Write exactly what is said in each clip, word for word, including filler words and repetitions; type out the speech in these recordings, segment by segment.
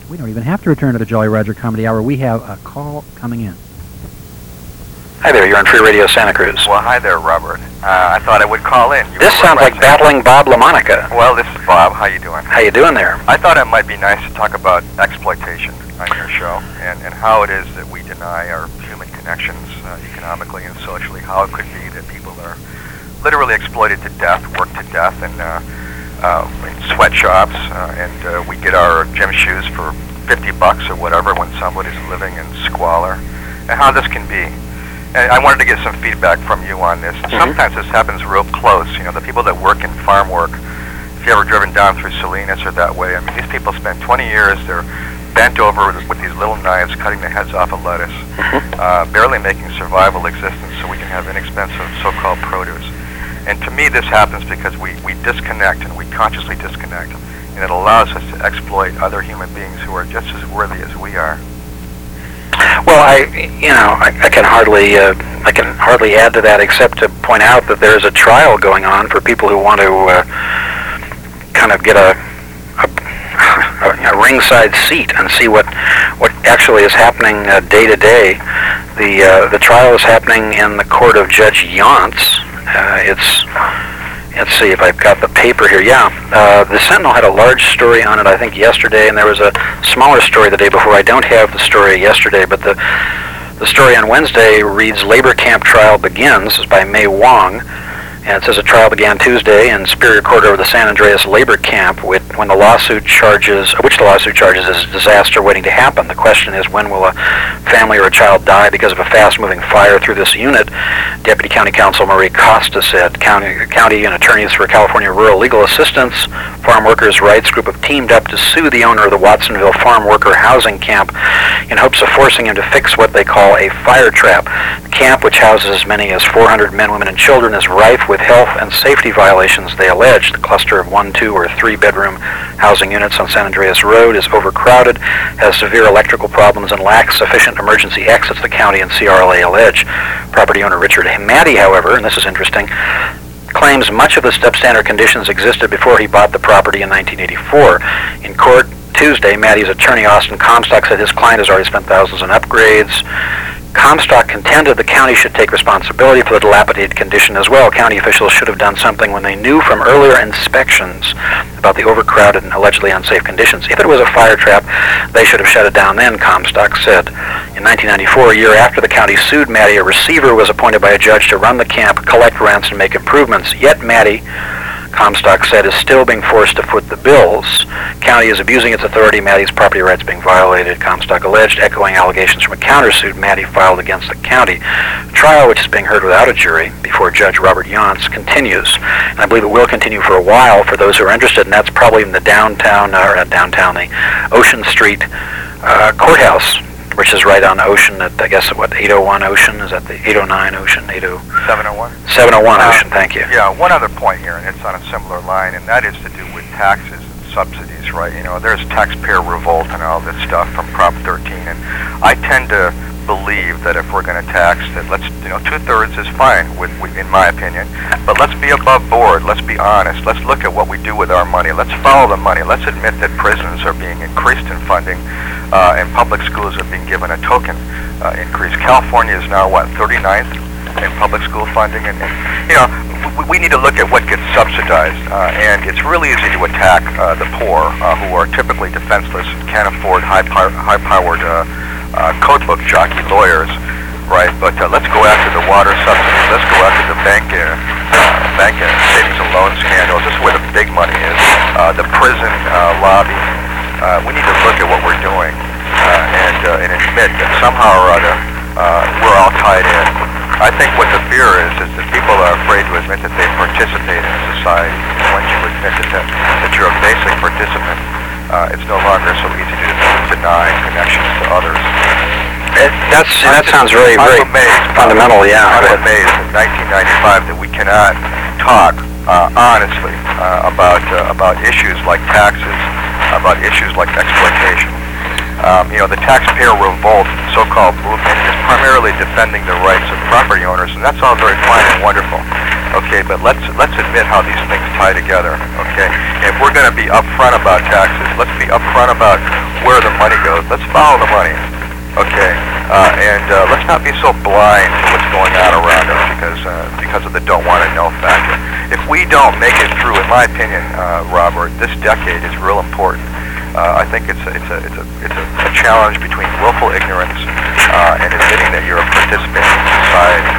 We don't even have to return to the Jolly Roger Comedy Hour. We have a call coming in. Hi there, you're on Free Radio Santa Cruz. Well, hi there, Robert. Uh, I thought I would call in. You this sounds like battling Bob LaMonica. Well, this is Bob. How you doing? How you doing there? I thought it might be nice to talk about exploitation on your show and, and how it is that we deny our human connections uh, economically and socially. How it could be that people are literally exploited to death, worked to death in, uh, uh, in sweatshops, uh, and uh, we get our gym shoes for fifty bucks or whatever when somebody's living in squalor, and how this can be. And I wanted to get some feedback from you on this. Mm-hmm. Sometimes this happens real close. You know, the people that work in farm work, if you ever driven down through Salinas or that way, I mean, these people spend twenty years, they're bent over with these little knives cutting the heads off of lettuce, mm-hmm. uh, barely making survival existence so we can have inexpensive so-called produce. And to me, this happens because we, we disconnect, and we consciously disconnect, and it allows us to exploit other human beings who are just as worthy as we are. Well, I, you know, I, I can hardly, uh, I can hardly add to that except to point out that there's a trial going on for people who want to uh, kind of get a, a, a ringside seat and see what, what actually is happening uh, day to day. The uh, the trial is happening in the court of Judge Yonts. Uh, it's. Let's see if I've got the paper here. Yeah, uh, the Sentinel had a large story on it, I think, yesterday, and there was a smaller story the day before. I don't have the story yesterday, but the the story on Wednesday reads, Labor Camp Trial Begins. It's by May Wong, and it says a trial began Tuesday in Superior Court over the San Andreas Labor Camp with, when the lawsuit charges, which the lawsuit charges is a disaster waiting to happen. The question is, when will a family or a child die because of a fast-moving fire through this unit? Deputy County Counsel Marie Costa said county, county and attorneys for California Rural Legal Assistance Farm Workers' Rights Group have teamed up to sue the owner of the Watsonville Farm Worker Housing Camp in hopes of forcing him to fix what they call a fire trap. The camp, which houses as many as four hundred men, women, and children, is rife with health and safety violations, they allege. The cluster of one, two, or three-bedroom housing units on San Andreas Road is overcrowded, has severe electrical problems, and lacks sufficient emergency exits, the county and C R L A allege. Property owner Richard Maddie, however, and this is interesting, claims much of the substandard conditions existed before he bought the property in nineteen eighty-four. In court Tuesday, Maddie's attorney, Austin Comstock, said his client has already spent thousands on upgrades. Comstock contended the county should take responsibility for the dilapidated condition as well. County officials should have done something when they knew from earlier inspections about the overcrowded and allegedly unsafe conditions. If it was a fire trap, they should have shut it down then, Comstock said. In nineteen ninety-four, a year after the county sued Maddie, a receiver was appointed by a judge to run the camp, collect rents, and make improvements. Yet Maddie, Comstock said, is still being forced to foot the bills. County is abusing its authority. Maddie's property rights being violated, Comstock alleged, echoing allegations from a countersuit Maddie filed against the county. The trial, which is being heard without a jury before Judge Robert Yonts, continues. And I believe it will continue for a while for those who are interested, and that's probably in the downtown, or not downtown, the Ocean Street uh, courthouse, which is right on Ocean at, I guess, what, eight oh one Ocean? Is that the eight oh nine Ocean? seven oh one? seven oh one uh, Ocean, thank you. Yeah, one other point here, and it's on a similar line, and that is to do with taxes and subsidies, right? You know, there's taxpayer revolt and all this stuff from Prop thirteen, and I tend to believe that if we're going to tax, that let's, you know, two-thirds is fine, with, with, in my opinion, but let's be above board, let's be honest, let's look at what we do with our money, let's follow the money, let's admit that prisons are being increased in funding, uh, and public schools are being given a token uh, increase. California is now, what, thirty-ninth in public school funding, and, and you know, we, we need to look at what gets subsidized, uh, and it's really easy to attack uh, the poor, uh, who are typically defenseless and can't afford high-powered high-powered uh, uh, code book jockey lawyers, right? But uh, let's go after the water subsidies, let's go after the bank, uh, uh, bank uh, savings and loan scandals. This is where the big money is, uh, the prison uh, lobby. Uh, we need to look at what we're doing uh, and, uh, and admit that somehow or other uh, we're all tied in. I think what the fear is is that people are afraid to admit that they participate in society. And once you admit that, that you're a basic participant, uh, it's no longer so easy to deny connections to others. It, that's, that sounds very, very amazed, fundamental, yeah. I'm amazed in nineteen ninety-five that we cannot talk uh, honestly uh, about, uh, about issues like taxes, about issues like exploitation. Um, you know, the taxpayer revolt, so-called movement, is primarily defending the rights of property owners, and that's all very fine and wonderful. Okay, but let's let's admit how these things tie together, okay? If we're going to be upfront about taxes, let's be upfront about where the money goes. Let's follow the money, okay? Uh, and uh, let's not be so blind to what's going on around us because uh, because of the don't want to know factor. If we don't make it through, in my opinion, uh, Robert, this decade is real important. Uh, I think it's a, it's a it's a it's a, a challenge between willful ignorance uh, and admitting that you're a participant in society.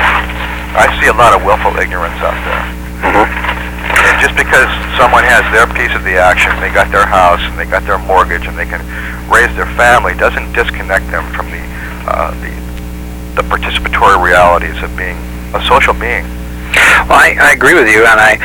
I see a lot of willful ignorance out there. Mm-hmm. And just because someone has their piece of the action, they got their house and they got their mortgage and they can raise their family, doesn't disconnect them from the uh, the the participatory realities of being a social being. Well, I, I agree with you, and I,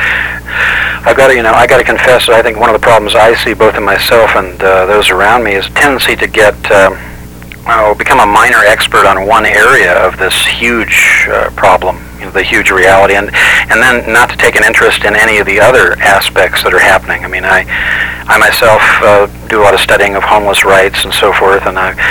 I've got to, you know, I got to confess that I think one of the problems I see both in myself and uh, those around me is a tendency to get, uh, oh, become a minor expert on one area of this huge uh, problem, you know, the huge reality, and and then not to take an interest in any of the other aspects that are happening. I mean, I, I myself uh, do a lot of studying of homeless rights and so forth, and I.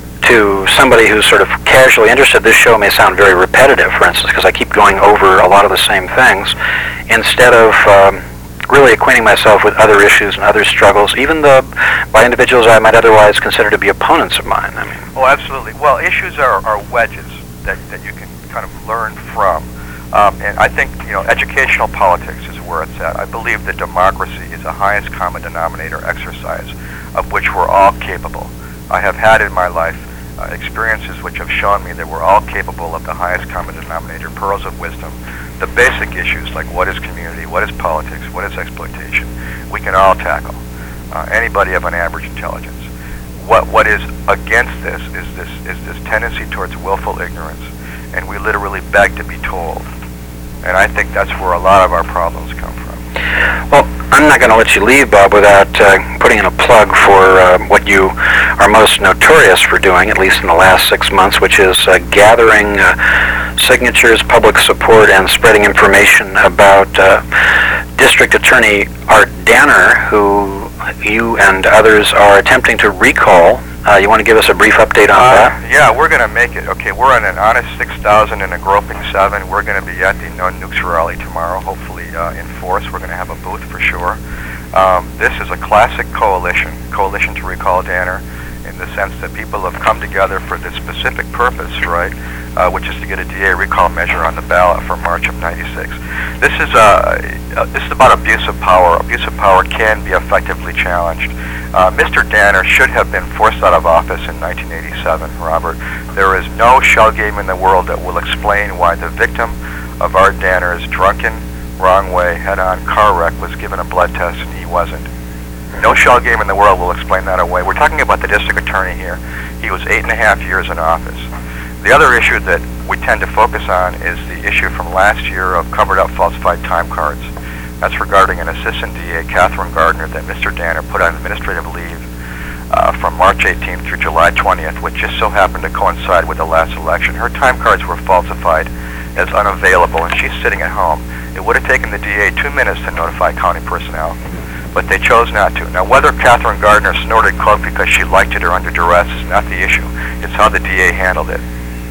To somebody who's sort of casually interested, this show may sound very repetitive, for instance, because I keep going over a lot of the same things, instead of um, really acquainting myself with other issues and other struggles, even the, by individuals I might otherwise consider to be opponents of mine. I mean, oh, absolutely. Well, issues are, are wedges that, that you can kind of learn from. Um, and I think, you know, educational politics is where it's at. I believe that democracy is the highest common denominator exercise of which we're all capable. I have had in my life Uh, experiences which have shown me that we're all capable of the highest common denominator, pearls of wisdom, the basic issues like what is community, what is politics, what is exploitation, we can all tackle. Uh, anybody of an average intelligence. What what is against this is this is this tendency towards willful ignorance, and we literally beg to be told. And I think that's where a lot of our problems come from. well, I'm not going to let you leave, Bob, without uh, putting in a plug for uh, what you are most notorious for doing, at least in the last six months, which is uh, gathering uh, signatures, public support, and spreading information about uh, District Attorney Art Danner, who you and others are attempting to recall. Uh, you want to give us a brief update on uh, that? Yeah, we're going to make it. Okay, we're on an honest six thousand and a groping seven. We're going to be at the No Nukes rally tomorrow, hopefully uh, in force. We're going to have a booth for sure. Um, this is a classic coalition, coalition to recall Danner, in the sense that people have come together for this specific purpose, right, uh, which is to get a D A recall measure on the ballot for March of ninety-six. This is, uh, uh, this is about abuse of power. Abuse of power can be effectively challenged. Uh, Mister Danner should have been forced out of office in nineteen eighty-seven, Robert. There is no shell game in the world that will explain why the victim of Art Danner's drunken, wrong way, head-on car wreck was given a blood test and he wasn't. No shell game in the world will explain that away. We're talking about the district attorney here. He was eight and a half years in office. The other issue that we tend to focus on is the issue from last year of covered-up falsified time cards. That's regarding an assistant D A, Catherine Gardner, that Mister Danner put on administrative leave uh, from March eighteenth through July twentieth, which just so happened to coincide with the last election. Her time cards were falsified as unavailable, and she's sitting at home. It would have taken the D A two minutes to notify county personnel, but they chose not to. Now, whether Catherine Gardner snorted coke because she liked it or under duress is not the issue. It's how the D A handled it.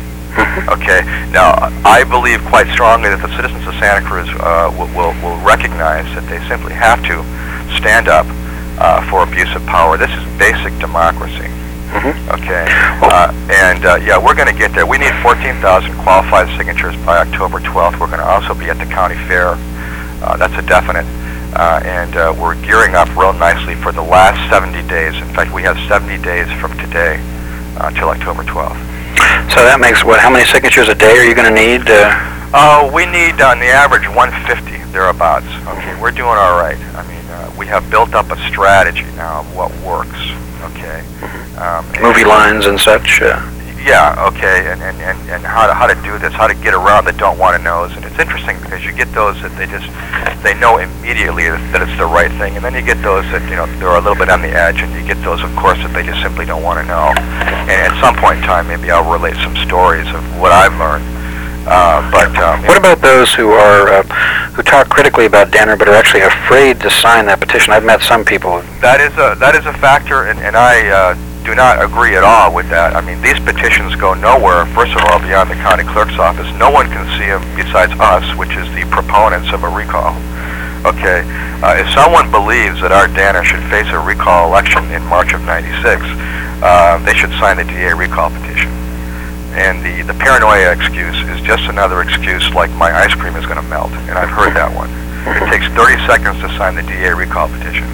Okay. Now, I believe quite strongly that the citizens of Santa Cruz uh, will, will will recognize that they simply have to stand up uh, for abuse of power. This is basic democracy. Mm-hmm. Okay. Uh, and uh, yeah, we're going to get there. We need fourteen thousand qualified signatures by October twelfth. We're going to also be at the county fair. Uh, that's a definite. Uh, and uh, we're gearing up real nicely for the last seventy days. In fact, we have seventy days from today uh, till October twelfth. So that makes what? How many signatures a day are you going to need? Uh, uh, we need, on the average, one fifty, thereabouts. Okay, we're doing all right. I mean, uh, we have built up a strategy now of what works. Okay. Um, Movie lines and such. Uh. Yeah, okay, and, and, and, and how to how to do this, how to get around the don't want to knows, and it's interesting because you get those that they just they know immediately that it's the right thing, and then you get those that you know they're a little bit on the edge, and you get those, of course, that they just simply don't want to know. And at some point in time, maybe I'll relate some stories of what I've learned. Uh, but um, what about those who are uh, who talk critically about Danner but are actually afraid to sign that petition? I've met some people. That is a that is a factor, and and I. Uh, do not agree at all with that. I mean, these petitions go nowhere, first of all, beyond the county clerk's office. No one can see them besides us, which is the proponents of a recall. Okay, Uh, if someone believes that Art Danner should face a recall election in March of ninety-six, uh, they should sign the D A recall petition. And the, the paranoia excuse is just another excuse like my ice cream is going to melt, and I've heard that one. It takes thirty seconds to sign the D A recall petition.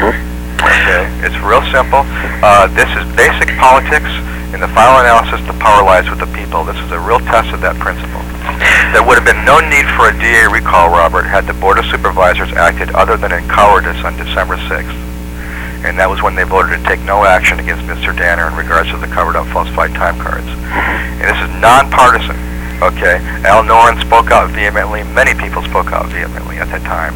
Okay, it's real simple. Uh, this is basic politics. In the final analysis, the power lies with the people. This is a real test of that principle. There would have been no need for a D A recall, Robert, had the Board of Supervisors acted other than in cowardice on December sixth. And that was when they voted to take no action against Mister Danner in regards to the covered-up falsified time cards. And this is nonpartisan, okay? Al Noren spoke out vehemently. Many people spoke out vehemently at that time.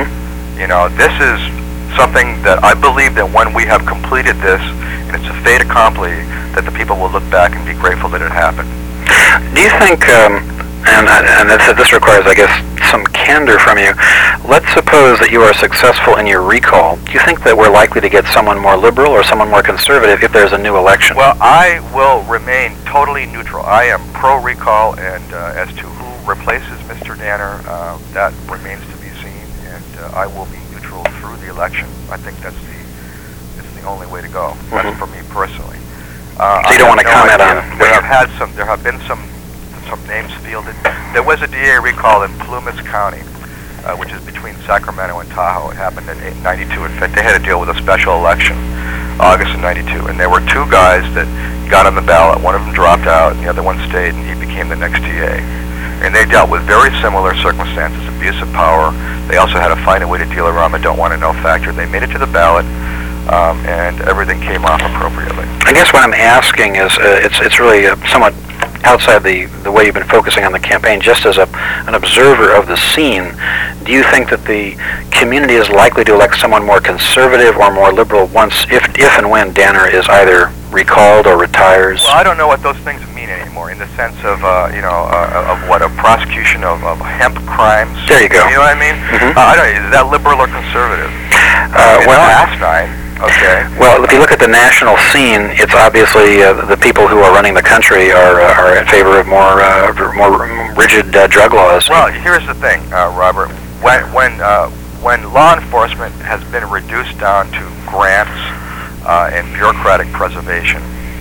You know, this is something that I believe that when we have completed this, and it's a fait accompli, that the people will look back and be grateful that it happened. Do you think, um, and, and this, this requires, I guess, some candor from you, let's suppose that you are successful in your recall. Do you think that we're likely to get someone more liberal or someone more conservative if there's a new election? Well, I will remain totally neutral. I am pro-recall, and uh, as to who replaces Mister Danner, uh, that remains to be seen, and uh, I will be neutral through the election. I think that's the, it's the only way to go. Mm-hmm. That's for me personally. Uh, so you don't want to no comment idea. on? There have had some. There have been some some names fielded. There was a D A recall in Plumas County, uh, which is between Sacramento and Tahoe. It happened in ninety-two. In fact, they had to deal with a special election, August of ninety-two, and there were two guys that got on the ballot. One of them dropped out, and the other one stayed, and he became the next D A. And they dealt with very similar circumstances, abuse of power. They also had to find a way to deal around the don't want to know factor. They made it to the ballot. Um, and everything came off appropriately. I guess what I'm asking is, uh, it's it's really uh, somewhat outside the, the way you've been focusing on the campaign. Just as a, an observer of the scene, do you think that the community is likely to elect someone more conservative or more liberal once, if if and when Danner is either recalled or retires? Well, I don't know what those things mean anymore, in the sense of, uh, you know, uh, of what, a prosecution of, of hemp crimes. There you go. You know what I mean? Mm-hmm. uh, I don't, is that liberal or conservative? Uh, uh, well, asinine. Okay. Well, if you look at the national scene, it's obviously uh, the people who are running the country are uh, are in favor of more uh, more rigid uh, drug laws. Well, here's the thing, uh, Robert. When when uh, when law enforcement has been reduced down to grants uh, and bureaucratic preservation,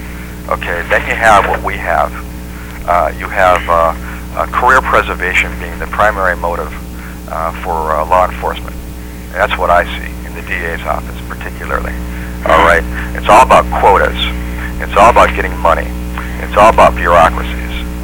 okay, then you have what we have. Uh, you have uh, uh, career preservation being the primary motive uh, for uh, law enforcement. And that's what I see in the D A's office, particularly. All right, it's all about quotas. It's all about getting money. It's all about bureaucracies.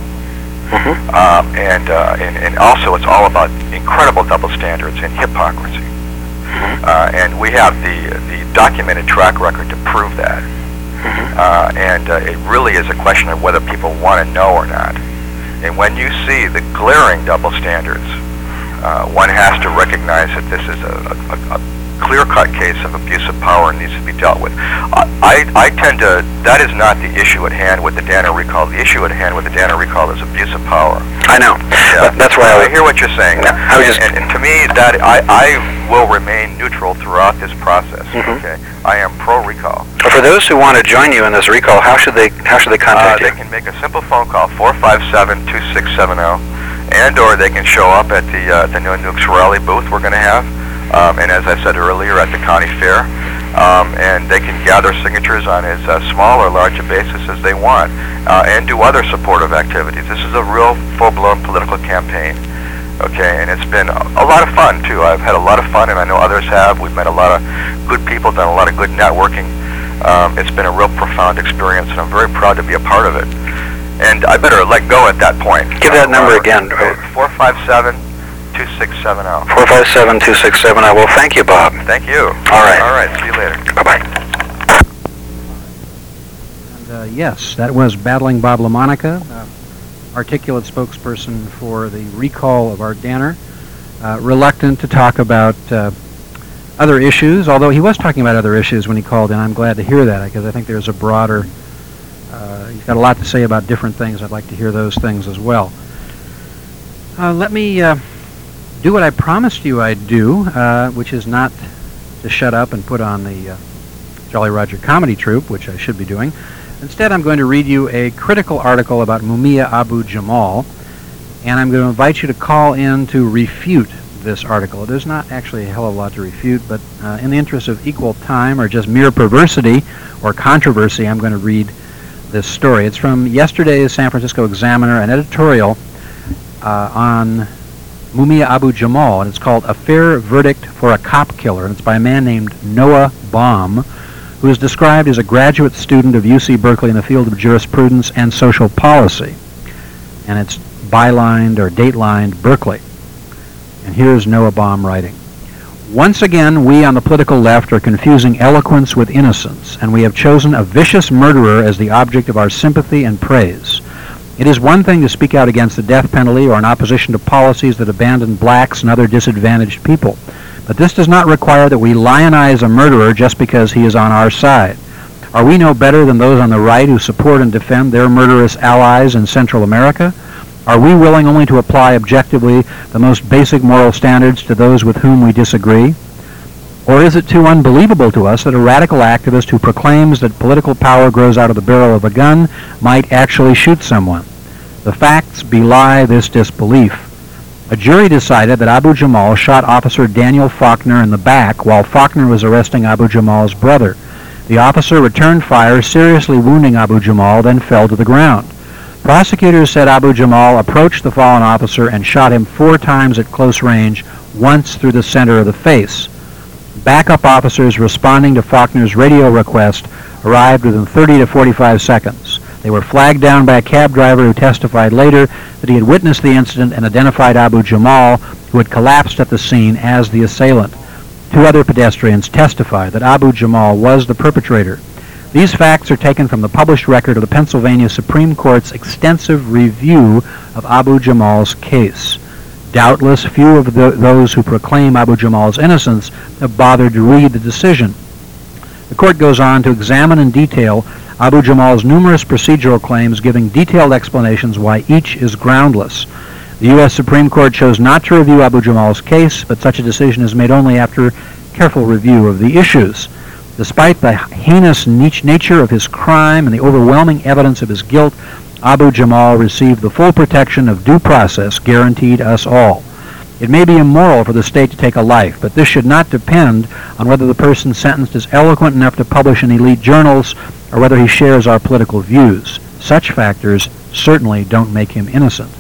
Mm-hmm. Um, and, uh, and and also it's all about incredible double standards and hypocrisy. Mm-hmm. Uh, and we have the the documented track record to prove that. Mm-hmm. Uh, and uh, it really is a question of whether people want to know or not. And when you see the glaring double standards, uh, one has to recognize that this is a, a, a clear-cut case of abuse of power and needs to be dealt with. Uh, I, I tend to, that is not the issue at hand with the Danner recall. The issue at hand with the Danner recall is abuse of power. I know. Yeah. That, that's why I, I hear what you're saying. Yeah, I was and, just, and, and to me, that I, I will remain neutral throughout this process. Mm-hmm. Okay, I am pro-recall. for those who want to join you in this recall, how should they how should they contact uh, you? They can make a simple phone call, four five seven, two six seven zero, and or they can show up at the uh, the New Nukes rally booth we're going to have. Um, and as I said earlier, at the county fair, um, and they can gather signatures on as uh, small or large a basis as they want, uh, and do other supportive activities. This is a real full-blown political campaign, okay, and it's been a, a lot of fun, too. I've had a lot of fun, and I know others have. We've met a lot of good people, done a lot of good networking. Um, it's been a real profound experience, and I'm very proud to be a part of it. And I better let go at that point. Give that uh, number Robert, again. four five seven, two six seven zero. four five seven, two six seven zero. Well, thank you, Bob. Thank you. All right. All right. See you later. Bye-bye. And, uh, yes, that was Battling Bob LaMonica, uh, articulate spokesperson for the recall of Art Danner, uh, reluctant to talk about uh, other issues, although he was talking about other issues when he called in. I'm glad to hear that, because I think there's a broader, uh, he's got a lot to say about different things. I'd like to hear those things as well. Uh, let me uh, do what I promised you I'd do, uh, which is not to shut up and put on the uh, Jolly Roger Comedy Troupe, which I should be doing. Instead, I'm going to read you a critical article about Mumia Abu Jamal, and I'm going to invite you to call in to refute this article. There's not actually a hell of a lot to refute, but uh, in the interest of equal time or just mere perversity or controversy, I'm going to read this story. It's from yesterday's San Francisco Examiner, an editorial uh, on Mumia Abu-Jamal, and it's called A Fair Verdict for a Cop Killer, and it's by a man named Noah Baum, who is described as a graduate student of U C Berkeley in the field of jurisprudence and social policy. And it's bylined or datelined Berkeley. And here's Noah Baum writing. Once again, we on the political left are confusing eloquence with innocence, and we have chosen a vicious murderer as the object of our sympathy and praise. It is one thing to speak out against the death penalty or in opposition to policies that abandon blacks and other disadvantaged people. But this does not require that we lionize a murderer just because he is on our side. Are we no better than those on the right who support and defend their murderous allies in Central America? Are we willing only to apply objectively the most basic moral standards to those with whom we disagree? Or is it too unbelievable to us that a radical activist who proclaims that political power grows out of the barrel of a gun might actually shoot someone? The facts belie this disbelief. A jury decided that Abu-Jamal shot Officer Daniel Faulkner in the back while Faulkner was arresting Abu-Jamal's brother. The officer returned fire, seriously wounding Abu-Jamal, then fell to the ground. Prosecutors said Abu-Jamal approached the fallen officer and shot him four times at close range, once through the center of the face. Backup officers responding to Faulkner's radio request arrived within thirty to forty-five seconds. They were flagged down by a cab driver who testified later that he had witnessed the incident and identified Abu-Jamal, who had collapsed at the scene, as the assailant. Two other pedestrians testified that Abu-Jamal was the perpetrator. These facts are taken from the published record of the Pennsylvania Supreme Court's extensive review of Abu-Jamal's case. Doubtless, few of the, those who proclaim Abu-Jamal's innocence have bothered to read the decision. The court goes on to examine in detail Abu-Jamal's numerous procedural claims, giving detailed explanations why each is groundless. The U S Supreme Court chose not to review Abu-Jamal's case, but such a decision is made only after careful review of the issues. Despite the heinous nature of his crime and the overwhelming evidence of his guilt, Abu-Jamal received the full protection of due process guaranteed us all. It may be immoral for the state to take a life, but this should not depend on whether the person sentenced is eloquent enough to publish in elite journals or whether he shares our political views. Such factors certainly don't make him innocent.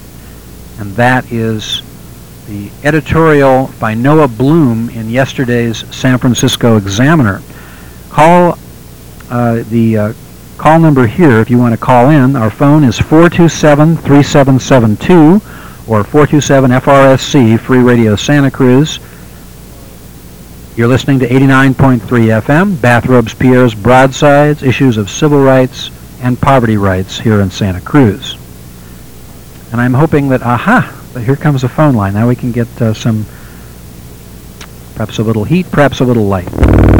And that is the editorial by Noah Bloom in yesterday's San Francisco Examiner. Call uh, the uh, call number here if you want to call in. Our phone is four two seven, three seven seven two or four two seven F R S C, Free Radio Santa Cruz. You're listening to eighty-nine point three F M, Bathrobes Pierre's Broadsides, issues of civil rights and poverty rights here in Santa Cruz. And I'm hoping that, aha, here comes the phone line. Now we can get uh, some, perhaps a little heat, perhaps a little light.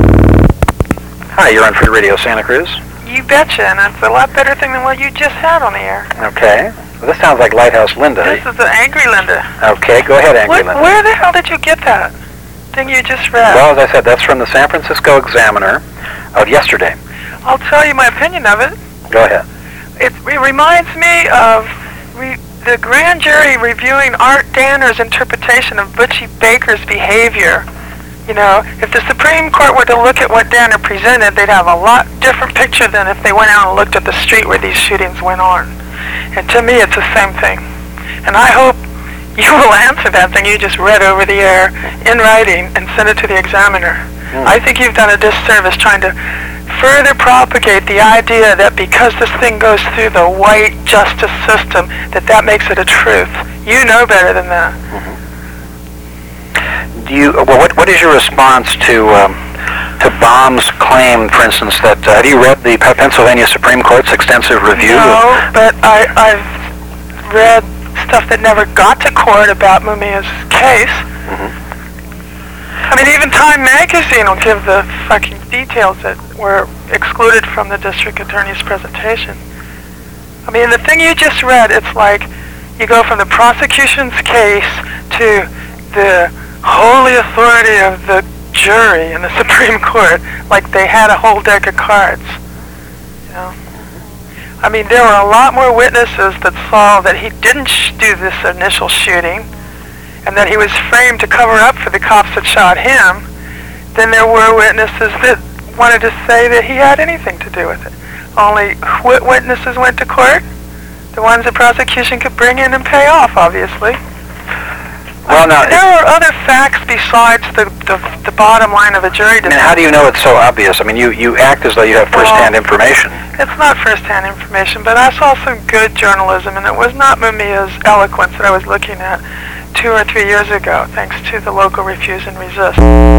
Hi, you're on Free Radio Santa Cruz. You betcha, and it's a lot better thing than what you just had on the air. Okay. Well, this sounds like Lighthouse Linda. This is the Angry Linda. Okay, go ahead, Angry What, Linda. where the hell did you get that thing you just read? Well, as I said, that's from the San Francisco Examiner of yesterday. I'll tell you my opinion of it. Go ahead. It, it reminds me of re, the grand jury reviewing Art Danner's interpretation of Butchie Baker's behavior. You know, if the Supreme Court were to look at what Danner presented, they'd have a lot different picture than if they went out and looked at the street where these shootings went on. And to me, it's the same thing. And I hope you will answer that thing you just read over the air in writing and send it to the Examiner. Mm. I think you've done a disservice trying to further propagate the idea that because this thing goes through the white justice system, that that makes it a truth. You know better than that. Mm-hmm. Do you, well, what, what is your response to um, to Baum's claim, for instance, that, uh, have you read the Pennsylvania Supreme Court's extensive review? No, but I, I've read stuff that never got to court about Mumia's case. Mm-hmm. I mean, even Time Magazine will give the fucking details that were excluded from the district attorney's presentation. I mean, the thing you just read, it's like you go from the prosecution's case to the holy authority of the jury in the Supreme Court, like they had a whole deck of cards. You know? I mean, there were a lot more witnesses that saw that he didn't sh- do this initial shooting, and that he was framed to cover up for the cops that shot him, then there were witnesses that wanted to say that he had anything to do with it. Only what witnesses went to court? The ones the prosecution could bring in and pay off, obviously. Well, now, there are other facts besides the, the the bottom line of a jury I mean, decision. how do you know it's so obvious? I mean, you, you act as though you have first-hand Well, information. It's not first-hand information, but I saw some good journalism, and it was not Mumia's eloquence that I was looking at two or three years ago, thanks to the local Refuse and Resist.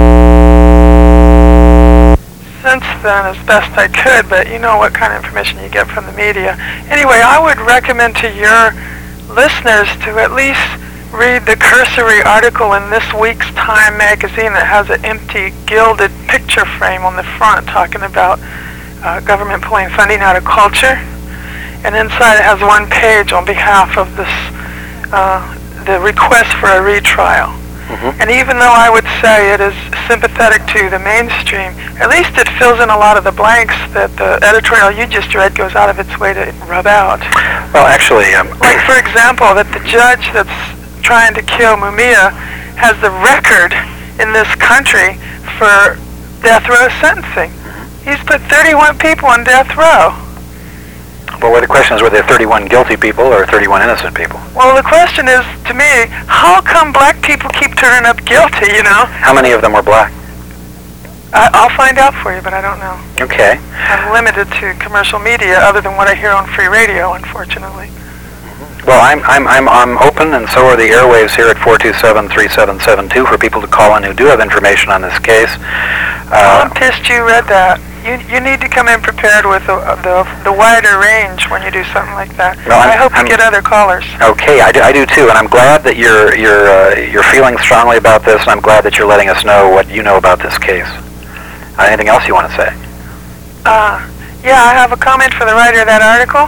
Since then, as best I could, but you know what kind of information you get from the media. Anyway, I would recommend to your listeners to at least read the cursory article in this week's Time magazine that has an empty gilded picture frame on the front talking about uh, government pulling funding out of culture, and inside it has one page on behalf of this uh, the request for a retrial. Mm-hmm. And even though I would say it is sympathetic to the mainstream, at least it fills in a lot of the blanks that the editorial you just read goes out of its way to rub out. Well, actually, um, Like, for example, that the judge that's trying to kill Mumia has the record in this country for death row sentencing. He's put thirty-one people on death row. well, well, the question is, were there thirty-one guilty people or thirty-one innocent people? Well, the question is, to me, how come black people keep turning up guilty, you know? How many of them were black? I, I'll find out for you, but I don't know. Okay. I'm limited to commercial media other than what I hear on free radio, unfortunately. Well, I'm I'm I'm I'm open, and so are the airwaves here at four two seven, three seven seven two for people to call in who do have information on this case. Well, Uh, I'm pissed you read that. You you need to come in prepared with the the, the wider range when you do something like that. No, I'm- I hope I'm- you get other callers. okay, I do, I do too, and I'm glad that you're you're uh, you're feeling strongly about this, and I'm glad that you're letting us know what you know about this case. Uh, anything else you want to say? Uh, yeah, I have a comment for the writer of that article.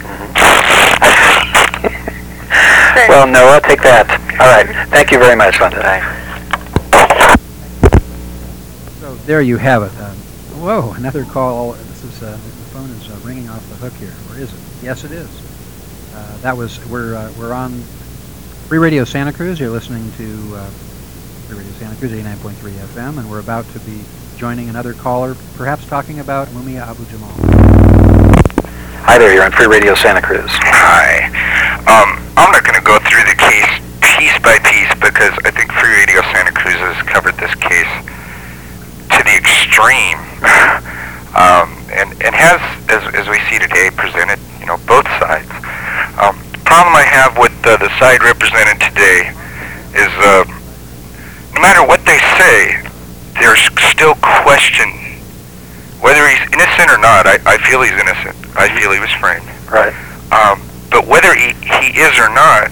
Thanks. Well, Noah, take that. All right. Thank you very much, Linda. Bye. So there you have it. Uh, whoa, another call. This is uh, the phone is uh, ringing off the hook here, or is it? Yes, it is. Uh, that was we're uh, we're on Free Radio Santa Cruz. You're listening to uh, Free Radio Santa Cruz eighty-nine point three F M, and we're about to be joining another caller, perhaps talking about Mumia Abu Jamal. Hi there. You're on Free Radio Santa Cruz. Hi. Um, I'm not going to go through the case piece by piece because I think Free Radio Santa Cruz has covered this case to the extreme, um, and and has, as as we see today, presented you know both sides. Um, the problem I have with uh, the side represented today is uh, no matter what they say, there's still question whether he's innocent or not. I, I feel he's innocent. I feel he was framed. Right. Um, but whether he, he is or not,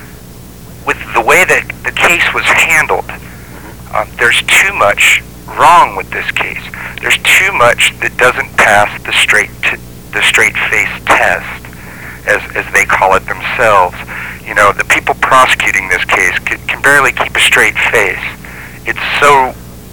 with the way that the case was handled, um, there's too much wrong with this case. There's too much that doesn't pass the straight t- the straight face test, as as they call it themselves. You know, the people prosecuting this case can, can barely keep a straight face. It's so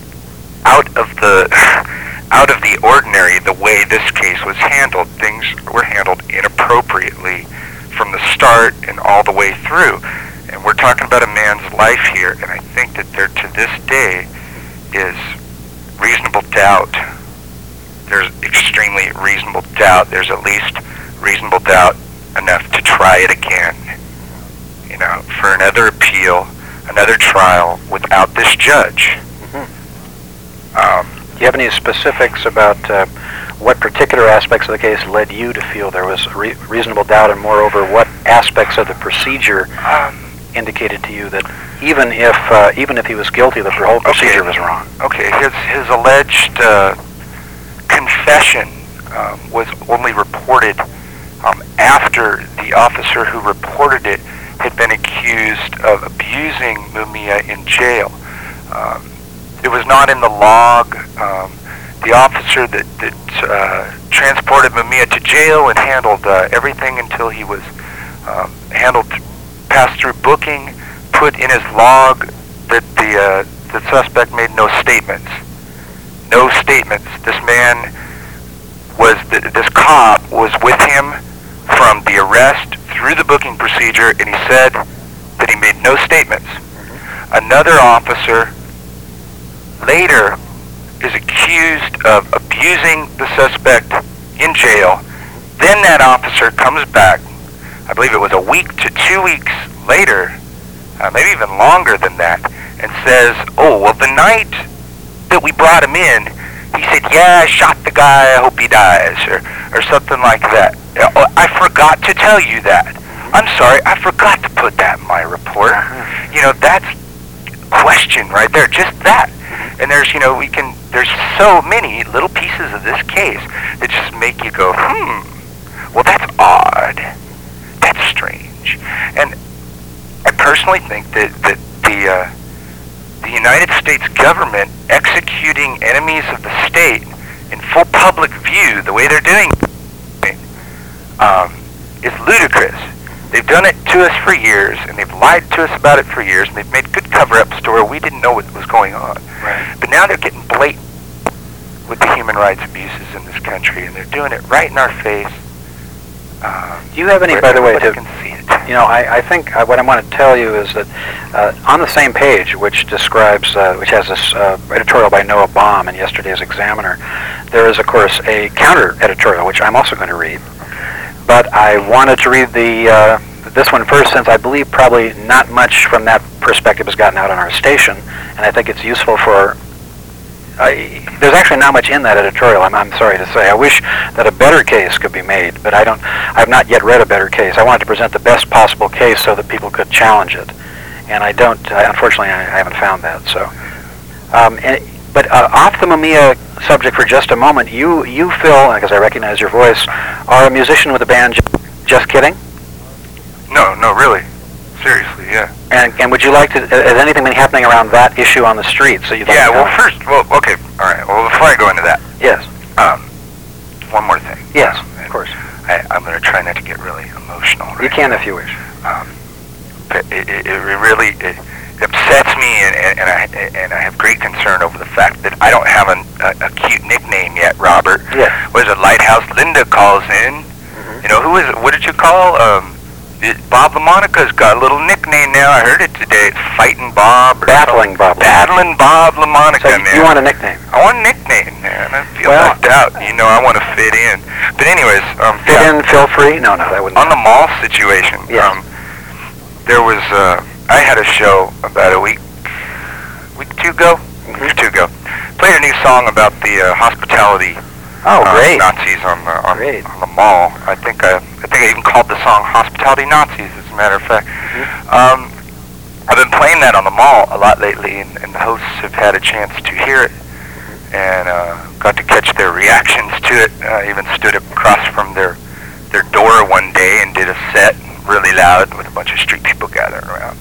out of the out of the ordinary the way this case was handled. Things were handled inappropriately from the start and all the way through. And we're talking about a man's life here, and I think that there to this day is reasonable doubt. There's extremely reasonable doubt. There's at least reasonable doubt enough to try it again. You know, for another appeal, another trial without this judge. Mm-hmm. Um, Do you have any specifics about uh, what particular aspects of the case led you to feel there was re- reasonable doubt, and moreover, what aspects of the procedure um, indicated to you that even if uh, even if he was guilty, the whole procedure Okay. was wrong? Okay, his his alleged uh, confession um, was only reported um, after the officer who reported it had been accused of abusing Mumia in jail. Um, it was not in the log. Um, the officer that, that uh, transported Mumia to jail and handled uh, everything until he was um, handled, passed through booking, put in his log that the uh, the suspect made no statements. No statements. This man was, th- this cop was with him from the arrest through the booking procedure, and he said that he made no statements. Another officer later is accused of abusing the suspect in jail. Then that officer comes back, I believe it was a week to two weeks later, uh, maybe even longer than that, and says, oh, well, the night that we brought him in, he said, yeah, I shot the guy, I hope he dies, or, or something like that. Oh, I forgot to tell you that. I'm sorry, I forgot to put that in my report. You know, that's question right there, just that. And there's, you know, we can, there's so many little pieces of this case that just make you go, hmm, well, that's odd. That's strange. And I personally think that, that the, uh, the United States government executing enemies of the state in full public view, the way they're doing it, um, is ludicrous. They've done it to us for years, and they've lied to us about it for years, and they've made good cover-ups to where we didn't know what was going on. Right. But now they're getting blatant with the human rights abuses in this country, and they're doing it right in our face. Um, Do you have any, where by the way, everybody to, can see it. you know, I, I think uh, what I want to tell you is that uh, on the same page, which describes, uh, which has this uh, editorial by Noah Baum in yesterday's Examiner, there is, of course, a counter editorial, which I'm also going to read. But I wanted to read the uh, this one first, since I believe probably not much from that perspective has gotten out on our station, and I think it's useful for. Uh, there's actually not much in that editorial. I'm, I'm sorry to say. I wish that a better case could be made, but I don't. I've not yet read a better case. I wanted to present the best possible case so that people could challenge it, and I don't. I, unfortunately, I, I haven't found that. So, um, and, but uh, off the Mamiya subject for just a moment, you you Phil, because I recognize your voice, are a musician with the band. Just Kidding? No, no, really. Seriously, yeah. And, and would you like to, has anything been happening around that issue on the street? So you'd like Yeah, to well, know? first, well, okay, all right. Well, before I go into that, Yes, um, one more thing. yes, Um, of and course. I, I'm going to try not to get really emotional. You Right? can if you wish. Um, but it, it, it really it, it upsets me, and, and, and I and I have great concern over the fact that I don't have an, a, a cute nickname yet, Robert. Yes. What is it? Lighthouse Linda calls in. Mm-hmm. You know, who is it? What did you call? Um, it, Bob LaMonica's got a little nickname now. I heard it today. It's Fighting Bob. Or Battling Bob. Battling Bob LaMonica, So man. you want a nickname? I want a nickname, man. I feel Well- left out. You know, I want to fit in. But anyways, um, Fit yeah, in, feel free? No, no, that wouldn't. on the mall situation, Yeah. um, there was, uh, I had a show about a week, week two ago, Mhm. week or two ago. Played a new song about the uh, hospitality Oh, uh, great. Nazis on the on, Great. on the mall. I think I, I think I even called the song "Hospitality Nazis." As a matter of fact, Mm-hmm. um, I've been playing that on the mall a lot lately, and, and the hosts have had a chance to hear it and uh, got to catch their reactions to it. I even stood across from their their door one day and did a set really loud with a bunch of street people gathering around.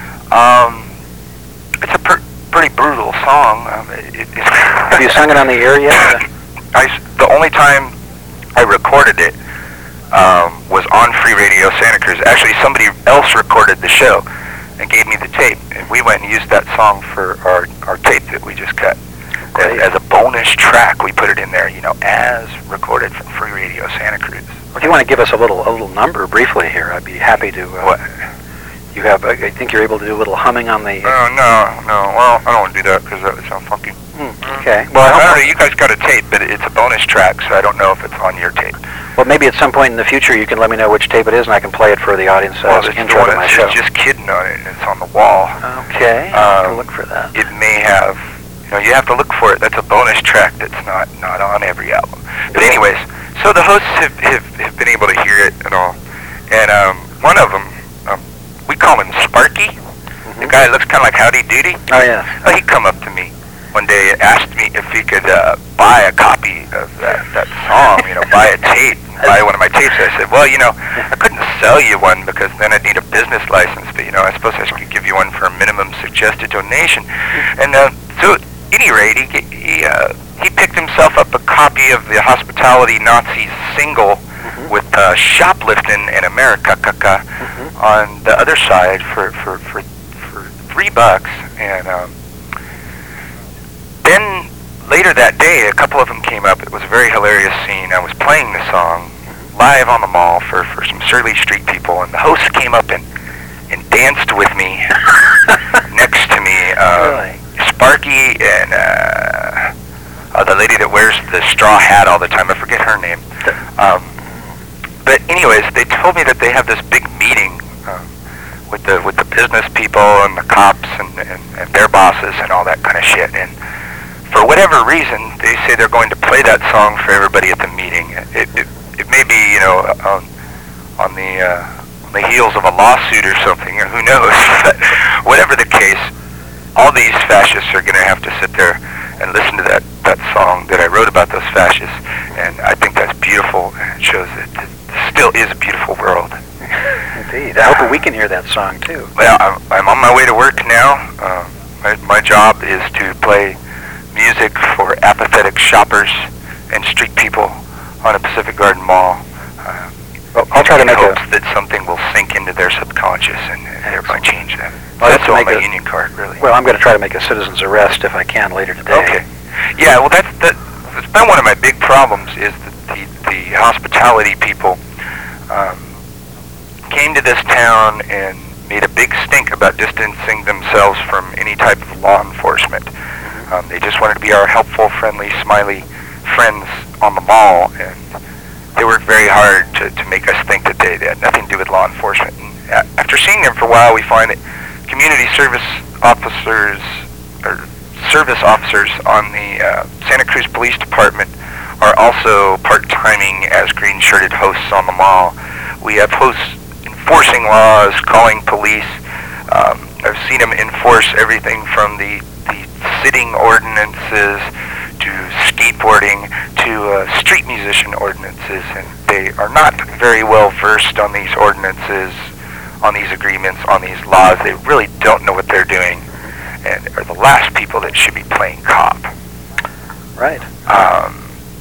Um, it's a per- pretty brutal song. Um, it, it, Have you sung it on the air yet? I s the only time I recorded it um, was on Free Radio Santa Cruz. Actually, somebody else recorded the show and gave me the tape, and we went and used that song for our, our tape that we just cut. Great. As, as a bonus track, we put it in there, you know, as recorded from Free Radio Santa Cruz. If you want to give us a little a little number briefly here, I'd be happy to. Uh, What? You have, uh, I think you're able to do a little humming on the. Oh, no, no. Well, I don't want to do that because that would sound funky. Hmm, okay. Well, I I don't hope, know. You guys got a tape, but it's a bonus track, so I don't know if it's on your tape. well, maybe at some point in the future you can let me know which tape it is, and I can play it for the audience Well, as it's an the intro one to my that show. says Just Kidding on it, and it's on the wall. Okay. I'll have to Um, look for that. It may have, you know, you have to look for it. That's a bonus track that's not not on every album. But anyways, so the hosts have, have, have been able to hear it and all. And um, one of them, um, we call him Sparky. The guy that looks kind of like Howdy Doody. Oh, yeah. Oh, he come up to me one day and asked me if he could uh, buy a copy of that, that song, you know, buy a tape, buy one of my tapes. I said, well, you know, I couldn't sell you one because then I'd need a business license, but, you know, I suppose I could give you one for a minimum suggested donation. And uh, so, at any rate, he, he, uh, he picked himself up a copy of the Hospitality Nazis single Mm-hmm. with uh, Shoplifting in America Mm-hmm. on the other side for, for, for, for three bucks. And um, then later that day, a couple of them came up. It was a very hilarious scene. I was playing the song live on the mall for, for some Surly Street people, and the host came up and, and danced with me next to me Um, Really? Sparky and uh, uh, the lady that wears the straw hat all the time. I forget her name. Um, but anyways, they told me that they have this big meeting um, with the with the business people and the cops and, and, and their bosses and all that kind of shit. And for whatever reason, they say they're going to play that song for everybody at the meeting. It it, it may be, you know, on on the uh, on the heels of a lawsuit or something, or who knows. But whatever the case, all these fascists are going to have to sit there and listen to that, that song that I wrote about those fascists, and I think that's beautiful, and it shows that it still is a beautiful world. Indeed. I hope we can hear that song, too. Well, I'm, I'm on my way to work now. Uh, my, my job is to play music for apathetic shoppers and street people on a Pacific Garden Mall. Uh, well, I'll try to in make hopes a... that something will sink into their subconscious and, and thereby change them. Well, That's on make my a, union card, really. Well, I'm going to try to make a citizen's arrest if I can later today. Okay. Yeah, well, that's, that, that's been one of my big problems is that the, the hospitality people um, came to this town and made a big stink about distancing themselves from any type of law enforcement. Um, they just wanted to be our helpful, friendly, smiley friends on the mall, and they worked very hard to, to make us think that they, they had nothing to do with law enforcement. And a- after seeing them for a while, we find that community service officers, or service officers on the uh, Santa Cruz Police Department are also part-timing as green-shirted hosts on the mall. We have hosts enforcing laws, calling police. Um, I've seen them enforce everything from the, the sitting ordinances to skateboarding to uh, street musician ordinances, and they are not very well versed on these ordinances, on these agreements, on these laws. They really don't know what they're doing, and are the last people that should be playing cop. Right. Um,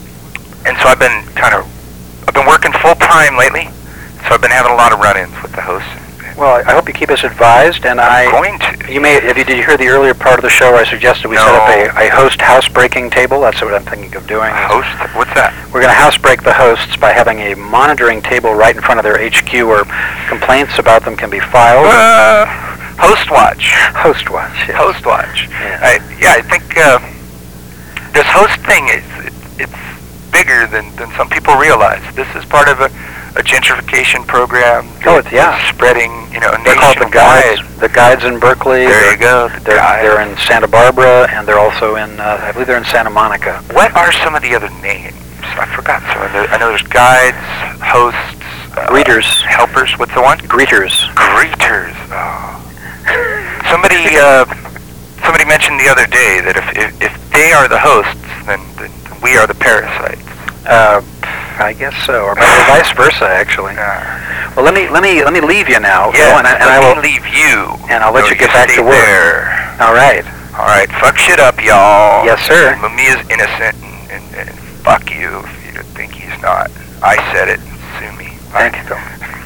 and so I've been kind of, I've been working full time lately, so I've been having a lot of run-ins with the hosts. Well, I hope you keep us advised, and I'm I... going to. You may, if you, did you hear the earlier part of the show where I suggested we No. set up a, a host house-breaking table? That's what I'm thinking of doing. Host? What's that? We're going to house-break the hosts by having a monitoring table right in front of their H Q where complaints about them can be filed. Uh, host watch. Host watch, yes. Host watch. Yeah. I, yeah, I think uh, this host thing is it, it's bigger than, than some people realize. This is part of a, a gentrification program. Oh, it's, yeah. Spreading, you know, They're called the nationwide. guides. The guides in Berkeley. There they're, you go. The They're, guides. they're in Santa Barbara, and they're also in, uh, I believe they're in Santa Monica. What are some of the other names? I forgot some of the. I know there's guides, hosts, uh, Greeters. helpers. What's the one? Greeters. Greeters. Oh. Somebody, uh, somebody mentioned the other day that if if, if they are the hosts, then, then we are the parasites. Uh, I guess so, or maybe vice versa, actually. Uh, Well, let me let me let me leave you now, yeah, Phil, and, I, and let I will me leave you. and I'll let No, you get back stay to work. There. All right. All right, fuck shit up, y'all. Yes, sir. Mamiya's innocent, and, and, and fuck you if you think he's not. I said it. Sue me. Thank you, Phil.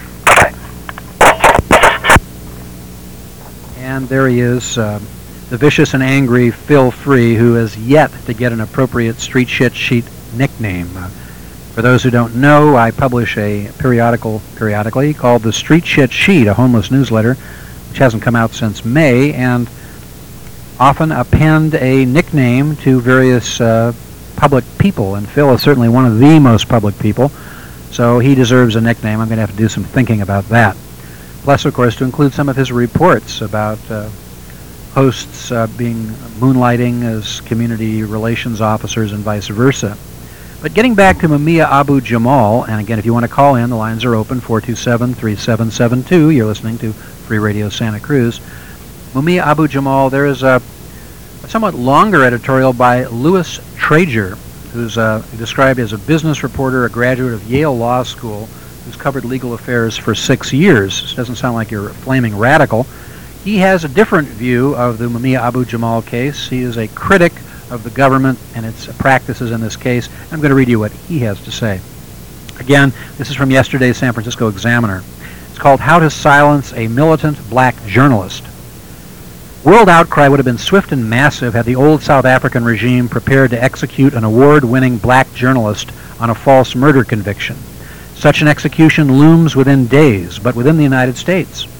Bye. And there he is, uh, the vicious and angry Phil Free, who has yet to get an appropriate street shit sheet nickname. Uh, for those who don't know, I publish a periodical periodically called the Street Shit Sheet, a homeless newsletter, which hasn't come out since May, and often append a nickname to various uh, public people. And Phil is certainly one of the most public people, so he deserves a nickname. I'm going to have to do some thinking about that. Plus, of course, to include some of his reports about uh, hosts uh, being moonlighting as community relations officers and vice versa. But getting back to Mamiya Abu Jamal, and again, if you want to call in, the lines are open, four two seven, three seven seven two. You're listening to Free Radio Santa Cruz. Mamiya Abu Jamal, there is a, a somewhat longer editorial by Louis Trager, who's uh, described as a business reporter, a graduate of Yale Law School, who's covered legal affairs for six years. This doesn't sound like you're a flaming radical. He has a different view of the Mamiya Abu Jamal case. He is a critic of the government and its practices in this case. I'm going to read you what he has to say. Again, this is from yesterday's San Francisco Examiner. It's called How to Silence a Militant Black Journalist. World outcry would have been swift and massive had the old South African regime prepared to execute an award-winning black journalist on a false murder conviction. Such an execution looms within days, but within the United States.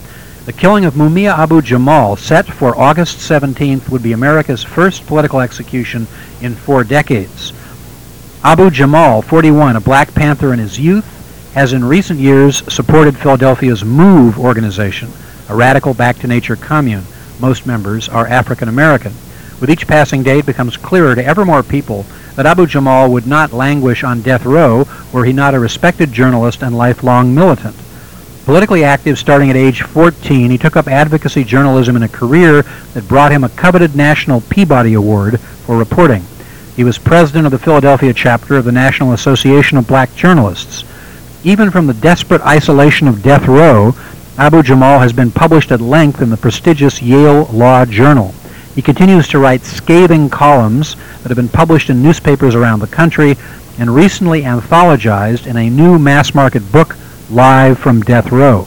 The killing of Mumia Abu Jamal, set for August seventeenth, would be America's first political execution in four decades. Abu Jamal, forty-one, a Black Panther in his youth, has in recent years supported Philadelphia's MOVE organization, a radical back-to-nature commune. Most members are African American. With each passing day, it becomes clearer to ever more people that Abu Jamal would not languish on death row were he not a respected journalist and lifelong militant. Politically active starting at age fourteen, he took up advocacy journalism in a career that brought him a coveted National Peabody Award for reporting. He was president of the Philadelphia chapter of the National Association of Black Journalists. Even from the desperate isolation of death row, Abu Jamal has been published at length in the prestigious Yale Law Journal. He continues to write scathing columns that have been published in newspapers around the country and recently anthologized in a new mass-market book, Live from Death Row.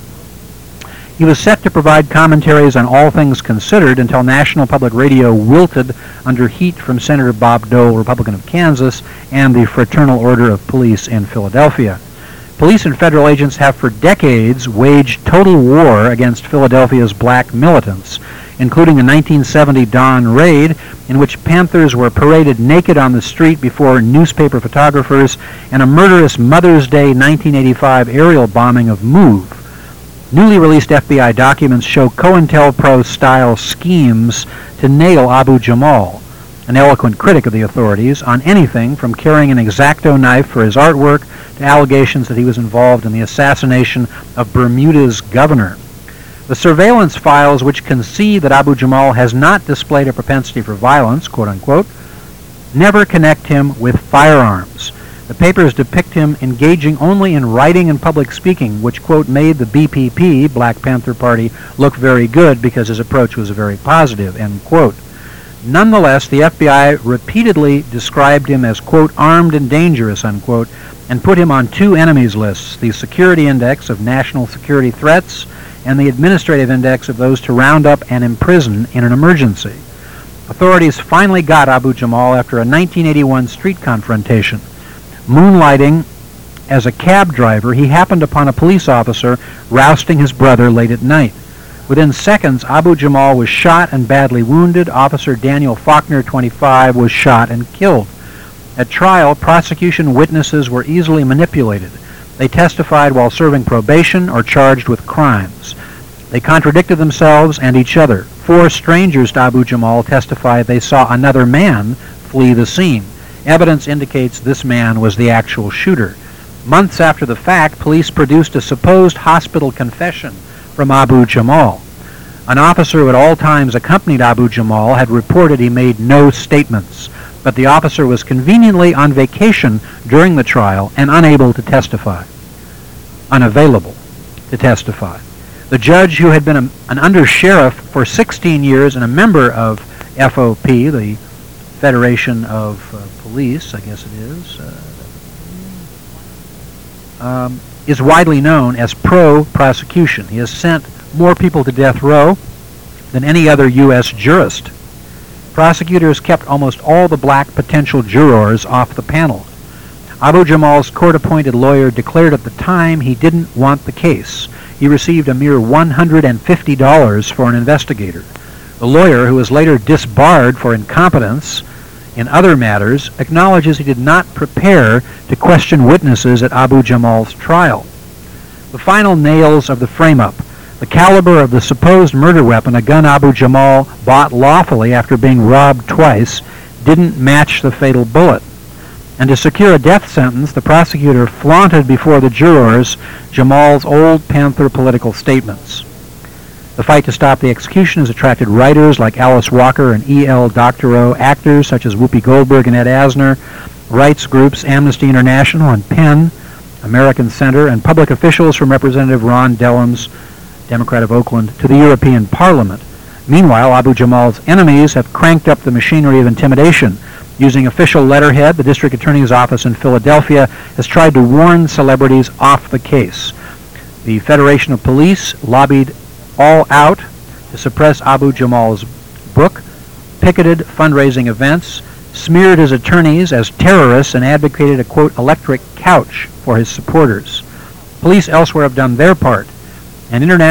He was set to provide commentaries on all things considered until National Public Radio wilted under heat from Senator Bob Dole, Republican of Kansas, and the Fraternal Order of Police in Philadelphia. Police and federal agents have for decades waged total war against Philadelphia's black militants, including a nineteen seventy Dawn raid in which Panthers were paraded naked on the street before newspaper photographers, and a murderous Mother's Day nineteen eighty-five aerial bombing of MOVE. Newly released F B I documents show COINTELPRO-style schemes to nail Abu Jamal, an eloquent critic of the authorities, on anything from carrying an X-Acto knife for his artwork to allegations that he was involved in the assassination of Bermuda's governor. The surveillance files, which concede that Abu Jamal has not displayed a propensity for violence, quote-unquote, never connect him with firearms. The papers depict him engaging only in writing and public speaking, which, quote, made the B P P, Black Panther Party, look very good because his approach was very positive, end quote. Nonetheless, the F B I repeatedly described him as, quote, armed and dangerous, unquote, and put him on two enemies lists, the Security Index of National Security Threats and the Administrative Index of those to round up and imprison in an emergency. Authorities finally got Abu Jamal after a nineteen eighty-one street confrontation. Moonlighting as a cab driver, he happened upon a police officer rousting his brother late at night. Within seconds, Abu Jamal was shot and badly wounded. Officer Daniel Faulkner, twenty-five, was shot and killed. At trial, prosecution witnesses were easily manipulated. They testified while serving probation or charged with crimes. They contradicted themselves and each other. Four strangers to Abu Jamal testified they saw another man flee the scene. Evidence indicates this man was the actual shooter. Months after the fact, police produced a supposed hospital confession from Abu Jamal. An officer who at all times accompanied Abu Jamal had reported he made no statements, but the officer was conveniently on vacation during the trial and unable to testify. Unavailable to testify. The judge, who had been a, an under-sheriff for sixteen years and a member of F O P, the Federation of uh, Police, I guess it is, uh, um, is widely known as pro-prosecution. He has sent more people to death row than any other U S jurist. Prosecutors kept almost all the black potential jurors off the panel. Abu Jamal's court-appointed lawyer declared at the time he didn't want the case. He received a mere one hundred fifty dollars for an investigator. The lawyer, who was later disbarred for incompetence in other matters, acknowledges he did not prepare to question witnesses at Abu Jamal's trial. The final nails of the frame-up: the caliber of the supposed murder weapon, a gun Abu Jamal bought lawfully after being robbed twice, didn't match the fatal bullet. And to secure a death sentence, the prosecutor flaunted before the jurors Jamal's old Panther political statements. The fight to stop the execution has attracted writers like Alice Walker and E L Doctorow, actors such as Whoopi Goldberg and Ed Asner, rights groups Amnesty International and PEN, American Center, and public officials from Representative Ron Dellums, Democrat of Oakland, to the European Parliament. Meanwhile, Abu Jamal's enemies have cranked up the machinery of intimidation. Using official letterhead, the district attorney's office in Philadelphia has tried to warn celebrities off the case. The Federation of Police lobbied all out to suppress Abu Jamal's book, picketed fundraising events, smeared his attorneys as terrorists, and advocated a, quote, electric couch for his supporters. Police elsewhere have done their part, and international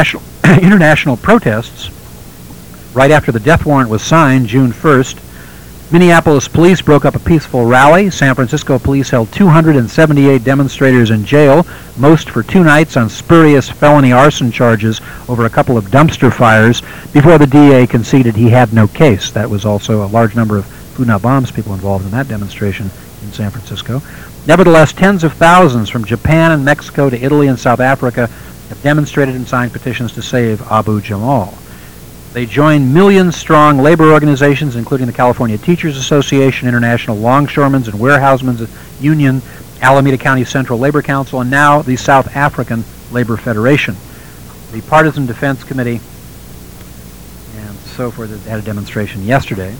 international protests, right after the death warrant was signed, June first, Minneapolis police broke up a peaceful rally. San Francisco police held two hundred seventy-eight demonstrators in jail, most for two nights on spurious felony arson charges over a couple of dumpster fires, before the D A conceded he had no case. That was also a large number of Food Not Bombs people involved in that demonstration in San Francisco. Nevertheless, tens of thousands from Japan and Mexico to Italy and South Africa have demonstrated and signed petitions to save Abu Jamal. They join million-strong labor organizations, including the California Teachers Association, International Longshoremen's and Warehousemen's Union, Alameda County Central Labor Council, and now the South African Labor Federation. The Partisan Defense Committee and so forth had a demonstration yesterday.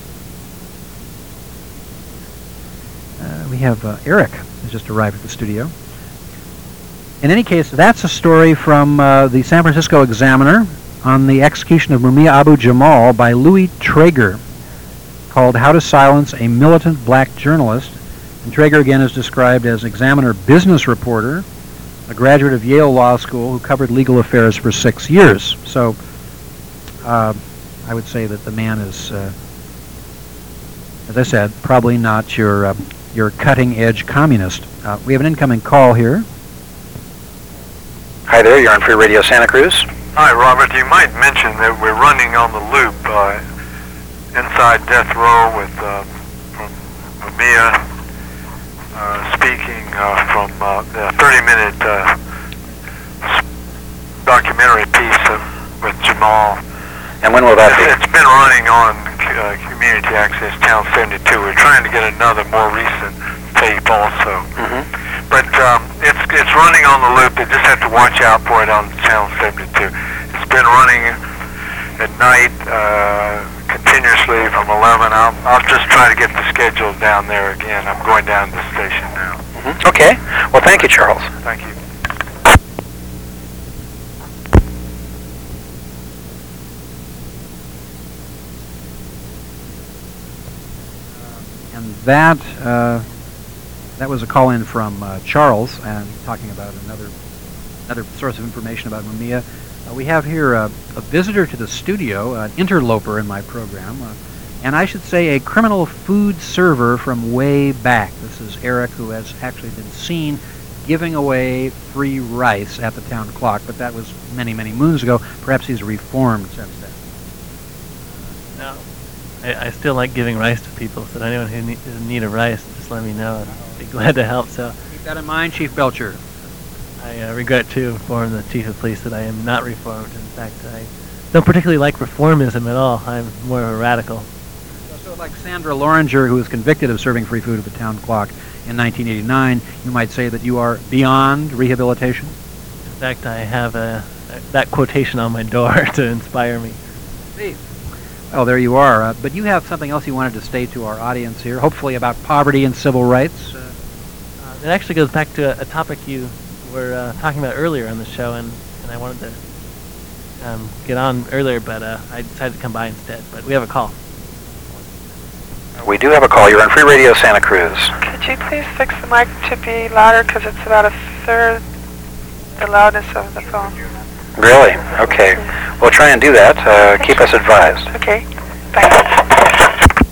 Uh, we have uh, Eric who's just arrived at the studio. In any case, that's a story from uh, the San Francisco Examiner on the execution of Mumia Abu Jamal by Louis Traeger, called How to Silence a Militant Black Journalist. And Traeger, again, is described as Examiner business reporter, a graduate of Yale Law School who covered legal affairs for six years. So uh, I would say that the man is, uh, as I said, probably not your, uh, your cutting-edge communist. Uh, we have an incoming call here. Hi there, you're on Free Radio Santa Cruz. Hi, Robert. You might mention that we're running on the loop uh, inside death row with uh, from Mumia uh, speaking uh, from uh, the thirty-minute uh, documentary piece of, with Jamal. And when will that be? It's been running on uh, Community Access Channel seventy-two. We're trying to get another more recent tape also. Mm-hmm. But um, it's it's running on the loop. They just have to watch out for it on Channel seventy-two. It's been running at night uh, continuously from eleven. I'll, I'll just try to get the schedule down there again. I'm going down to the station now. Mm-hmm. Okay. Well, thank you, Charles. Thank you. And that uh, that was a call-in from uh, Charles, and talking about another another source of information about Mumia. Uh, we have here uh, a visitor to the studio, an interloper in my program, uh, and I should say a criminal food server from way back. This is Eric, who has actually been seen giving away free rice at the town clock, but that was many, many moons ago. Perhaps he's reformed since then. No. I, I still like giving rice to people, so anyone who need, is in need of rice, just let me know. I'd be glad to help. So Keep that in mind, Chief Belcher. I uh, regret to inform the Chief of Police that I am not reformed. In fact, I don't particularly like reformism at all. I'm more of a radical. So like Sandra Loringer, who was convicted of serving free food at the town clock in nineteen eighty-nine, you might say that you are beyond rehabilitation? In fact, I have a, that quotation on my door to inspire me. See. Well, there you are. Uh, but you have something else you wanted to state to our audience here, hopefully about poverty and civil rights. Uh, uh, it actually goes back to a, a topic you were uh, talking about earlier on the show, and, and I wanted to um, get on earlier, but uh, I decided to come by instead. But we have a call. We do have a call. You're on Free Radio Santa Cruz. Could you please fix the mic to be louder, because it's about a third the loudness of the phone. Really? Okay. We'll try and do that. Uh, keep us advised. Okay. Bye.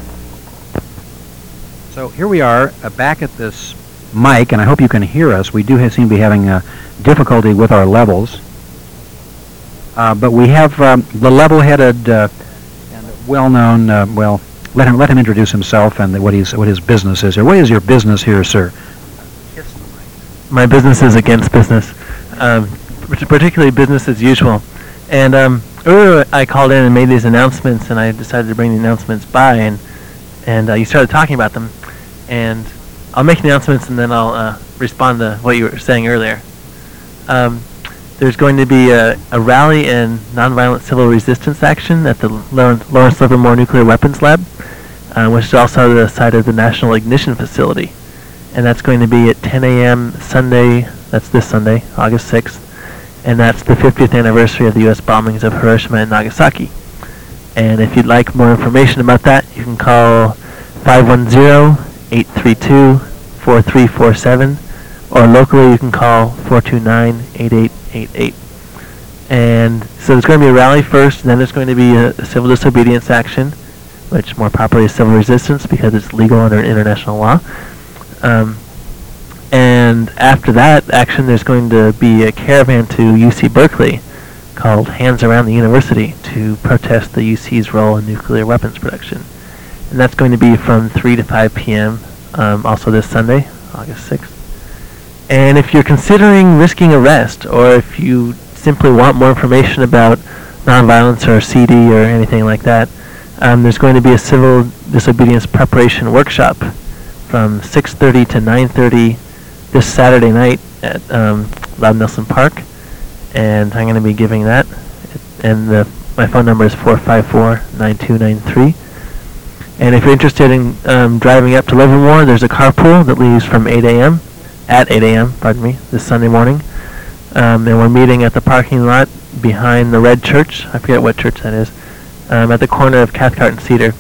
So here we are uh, back at this mic, and I hope you can hear us. We do ha- seem to be having uh, difficulty with our levels. Uh, but we have um, the level-headed uh, and well-known, uh, well, let him let him introduce himself and what he's what his business is here. What is your business here, sir? My business is against business, um, particularly business as usual. And um, earlier I called in and made these announcements, and I decided to bring the announcements by, and and uh, you started talking about them. And I'll make the announcements, and then I'll uh, respond to what you were saying earlier. Um, there's going to be a, a rally and nonviolent civil resistance action at the Lawrence, Lawrence Livermore Nuclear Weapons Lab, uh, which is also the site of the National Ignition Facility. And that's going to be at ten a.m. Sunday, that's this Sunday, August sixth, and that's the fiftieth anniversary of the U S bombings of Hiroshima and Nagasaki. And if you'd like more information about that, you can call five one zero, eight three two, four three four seven, or locally you can call four two nine, eight eight eight eight. And so there's going to be a rally first, and then there's going to be a, a civil disobedience action, which more properly is civil resistance because it's legal under international law. Um, and after that action, there's going to be a caravan to U C Berkeley called Hands Around the University to protest the U C's role in nuclear weapons production. And that's going to be from three to five p.m., um, also this Sunday, August sixth. And if you're considering risking arrest, or if you simply want more information about nonviolence or C D or anything like that, um, there's going to be a civil disobedience preparation workshop from six thirty to nine thirty this Saturday night at um, Loud Nelson Park, and I'm going to be giving that. And the, my phone number is four five four, nine two nine three. And if you're interested in um, driving up to Livermore, there's a carpool that leaves from eight a.m. at eight a.m. pardon me, this Sunday morning. Um, and we're meeting at the parking lot behind the Red Church. I forget what church that is. Um, at the corner of Cathcart and Cedar.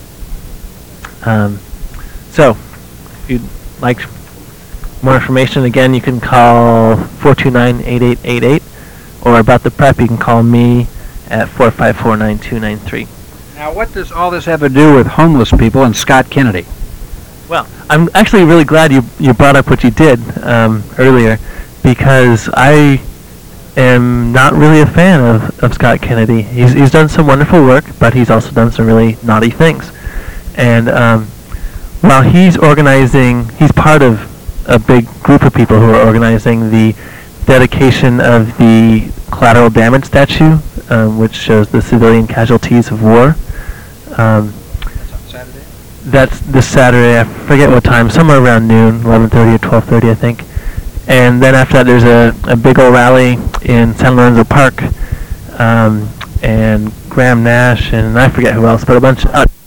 Um, so, if you'd like more information, again, you can call four two nine, eight eight eight eight, or about the prep, you can call me at four five four, nine two nine three. Now, what does all this have to do with homeless people and Scott Kennedy? Well, I'm actually really glad you you brought up what you did um, earlier, because I am not really a fan of, of Scott Kennedy. He's he's done some wonderful work, but he's also done some really naughty things. And um, while he's organizing, he's part of a big group of people who are organizing the dedication of the collateral damage statue, um, which shows the civilian casualties of war. Um, That's on Saturday? That's this Saturday. I forget what time, somewhere around noon, eleven thirty or twelve thirty, I think. And then after that, there's a, a big old rally in San Lorenzo Park, um, and Graham Nash, and I forget who else, but a bunch of... Uh,